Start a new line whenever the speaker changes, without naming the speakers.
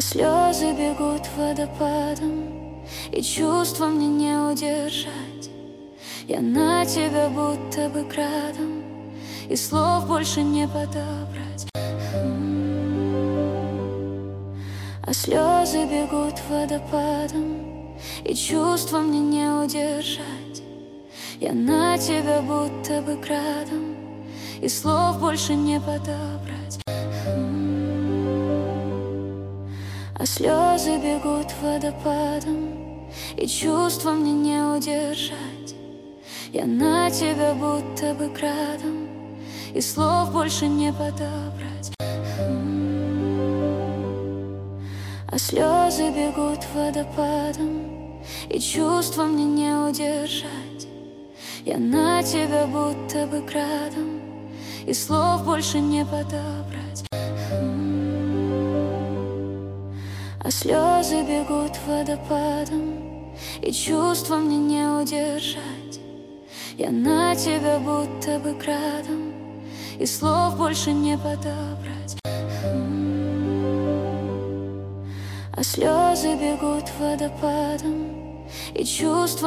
слезы бегут водопадом, и чувства мне не удержать. Я на тебя будто бы градом, и слов больше не подобрать. Слезы бегут водопадом, и чувства мне не удержать. Я на тебя будто бы градом, и слов больше не подобрать. Слезы бегут водопадом, и чувства мне не удержать. Я на тебя будто бы градом, и слов больше не подобрать. Слезы бегут водопадом, и чувства мне не удержать. Я на тебя будто бы градом, и слов больше не подобрать. Слезы бегут водопадом, и чувства мне не удержать. Я на тебя будто бы градом, и слов больше не подобрать. Слезы бегут водопадом, и чувства